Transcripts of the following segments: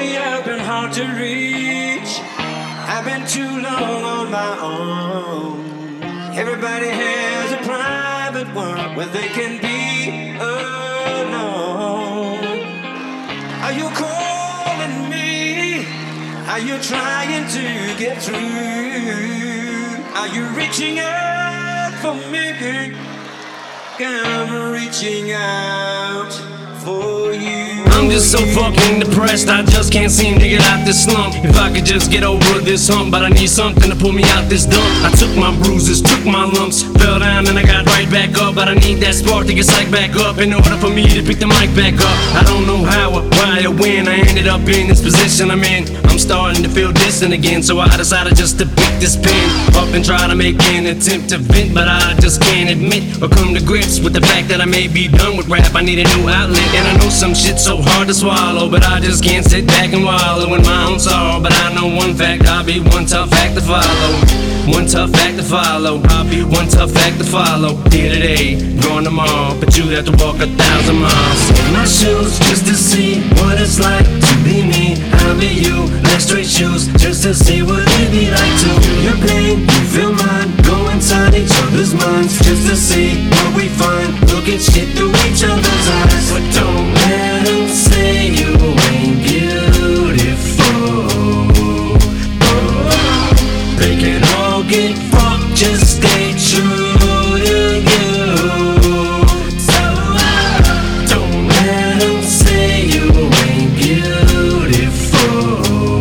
Lately I've been hard to reach. I've been too long on my own. Everybody has a private one where they can be alone. Are you calling me? Are you trying to get through? Are you reaching out for me? I'm reaching out for you. I'm just so fucking depressed, I just can't seem to get out this slump. If I could just get over this hump, but I need something to pull me out this dump. I took my bruises, took my lumps, fell down and I got right back up. But I need that spark to get psyched back up in order for me to pick the mic back up. I don't know how or why or when I ended up in this position I'm in. I'm starting to feel distant again, so I decided just to pick this pen up and try to make an attempt to vent. But I just can't admit or come to grips with the fact that I may be done with rap. I need a new outlet, and I know some shit's so hard to swallow, but I just can't sit back and wallow in my own sorrow. But I know one fact, I'll be one tough act to follow. One tough act to follow. I'll be one tough act to follow. Here today, gone tomorrow, but you have to walk 1,000 miles in my shoes just to see what it's like to be me. I'll be you, like straight shoes, just to see what it'd be like to feel your pain, you feel mine. Go inside each other's minds just to see what we find. Look at shit through each other's eyes, but don't let them say you ain't beautiful. They can all get fucked, just stay true to you. So don't let them say you ain't beautiful.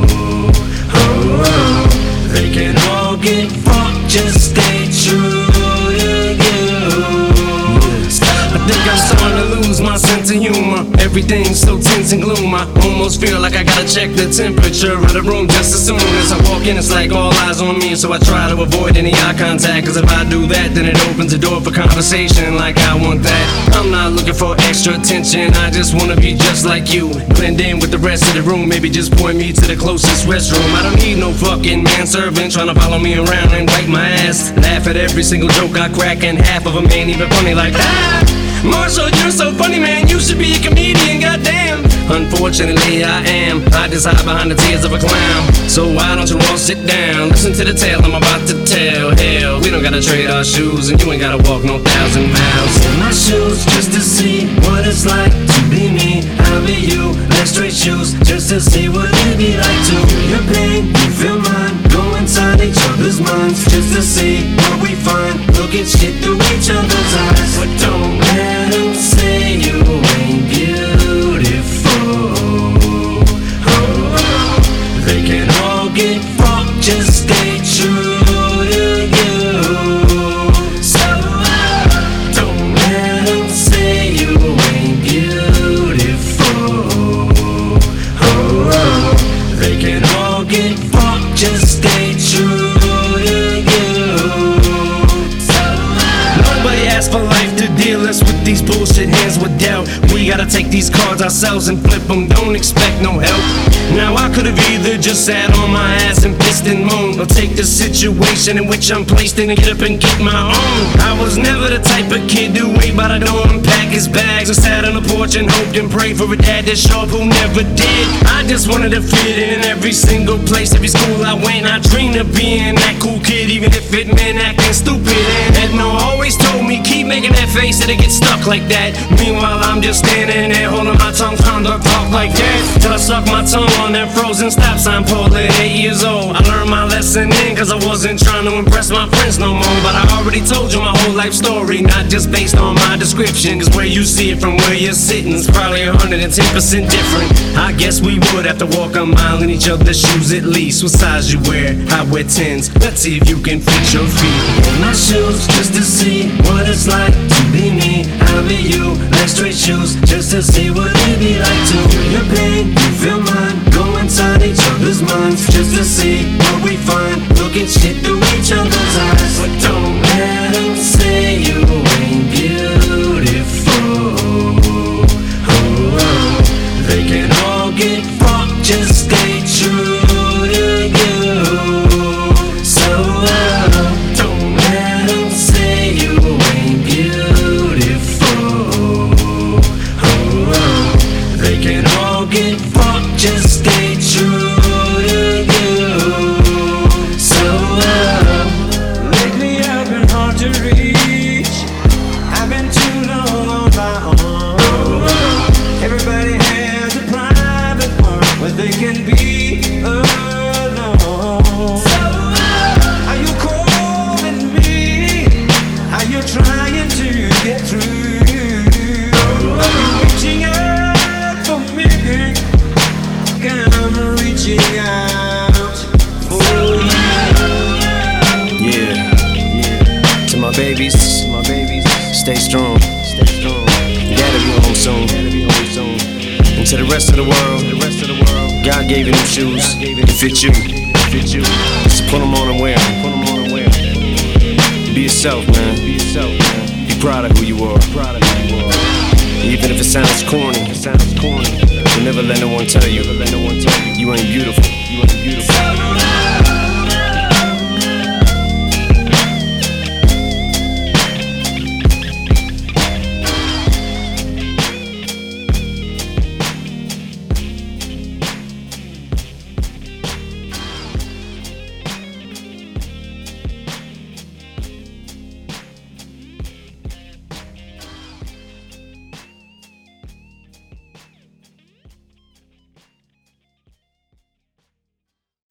They can all get fucked, just stay true to you. I think I'm starting to lose my sense of humor. Everything's so tense and gloom. I almost feel like I gotta check the temperature of the room just as soon as I walk in. It's like all eyes on me, so I try to avoid any eye contact. Cause if I do that, then it opens the door for conversation like I want that. I'm not looking for extra attention, I just wanna be just like you. Blend in with the rest of the room, maybe just point me to the closest restroom. I don't need no fucking manservant trying to follow me around and wipe my ass. Laugh at every single joke I crack, and half of them ain't even funny like that. Marshall, you're so funny, man, you should be a comedian, goddamn. Unfortunately, I am. I just hide behind the tears of a clown. So why don't you all sit down? Listen to the tale I'm about to tell. Hell, we don't gotta trade our shoes, and you ain't gotta walk no 1,000 miles in my shoes just to see what it's like to be me. I'll be you, like straight shoes, just to see what it'd be like to feel your pain, you feel mine. Go inside each other's minds just to see what we find. Look at shit through each other's eyes, but don't let them say you ain't beautiful. They can all get fucked, just stay true to you. So don't let them say you ain't beautiful. They can all get fucked, just stay true to you. Nobody asked for life to deal us with these bullshit hands with doubt. We gotta take these cards ourselves and flip them, don't expect no help. Now I could've either just sat on my ass and pissed and moaned, or take the situation in which I'm placed in and get up and get my own. I was never the type of kid to wait by the door and pack his bags, or sat on the porch and hoped and prayed for a dad that's sharp who never did. I just wanted to fit in every single place, every school I went. I dreamed of being that cool kid, even if it meant acting stupid. And Edna always told me, keep making that face, it'll get stuck like that. Meanwhile I'm just standing there holding my tongue, trying to talk like that, till I suck my tongue on that frozen stop sign pole at 8 years old. I learned my lesson then, cause I wasn't trying to impress my friends no more. But I already told you my whole life story, not just based on my description. Cause where you see it from where you're sitting is probably 110% different. I guess we would have to walk a mile in each other's shoes at least. What size you wear? I wear 10s. Let's see if you can fit your feet in my shoes just to see what it's like to be me. I'll be you, like straight shoes, just to see what it'd be like to feel your pain, you feel mine. Go inside each other's minds just to see what we find. Look at shit through each other's eyes, but don't let them say you ain't beautiful. They can all get fucked, just stay true to you. So don't let them say you ain't beautiful. They can all get fucked, just stay true. the rest of the world, God gave you them shoes to fit you. Just put them on and wear them. Be yourself, man. Be proud of who you are. Even if it sounds corny, you'll never let no one tell you you ain't beautiful.